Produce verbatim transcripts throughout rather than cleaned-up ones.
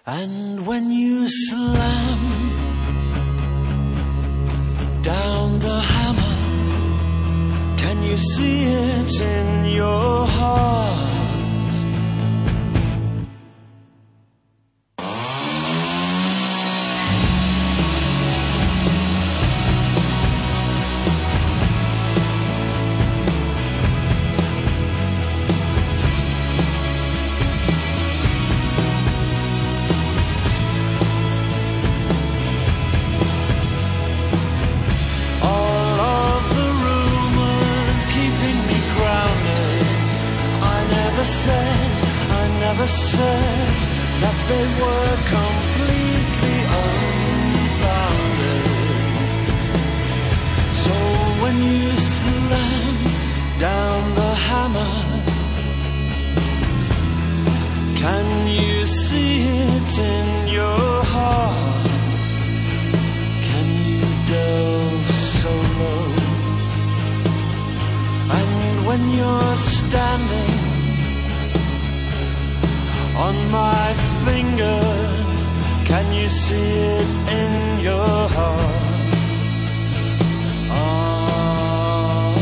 And when you slam down the hammer, can you see it in your heart? I said that they were completely unfounded. So when you slam down the hammer, can you see it in your heart? Can you delve so low? And when you're standing on my fingers, can you see it in your heart? Oh.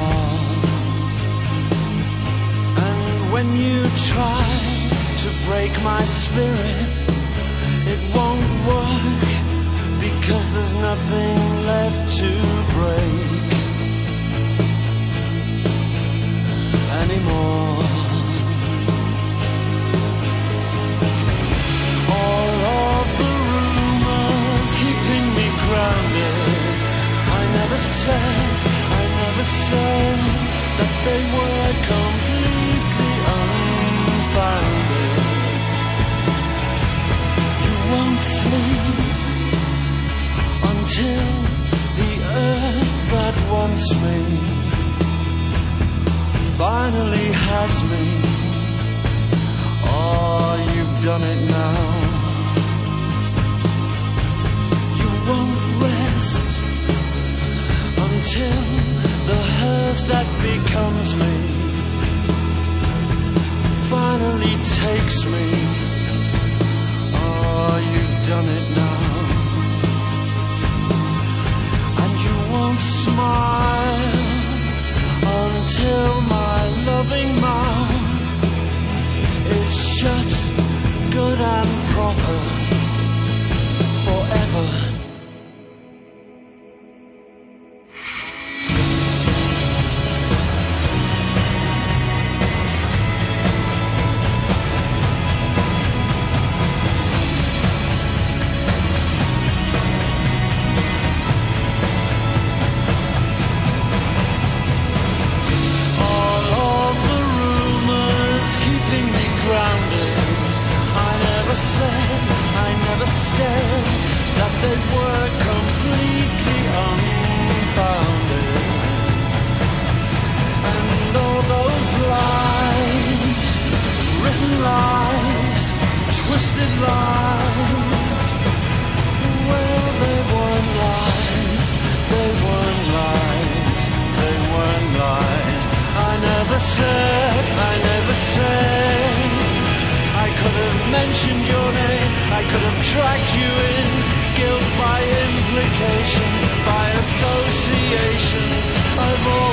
And when you try to break my spirit, it won't work, because there's nothing left to break anymore. I said, I never said that they were completely unfounded. You won't sleep until the earth that wants me finally has me. Oh, you've done it now. You won't rest until the hearse that becomes me finally takes me. Oh, you've done it now. And you won't smile until my loving mouth is shut good and proper forever. Tracked you in, guilt by implication, by association. I've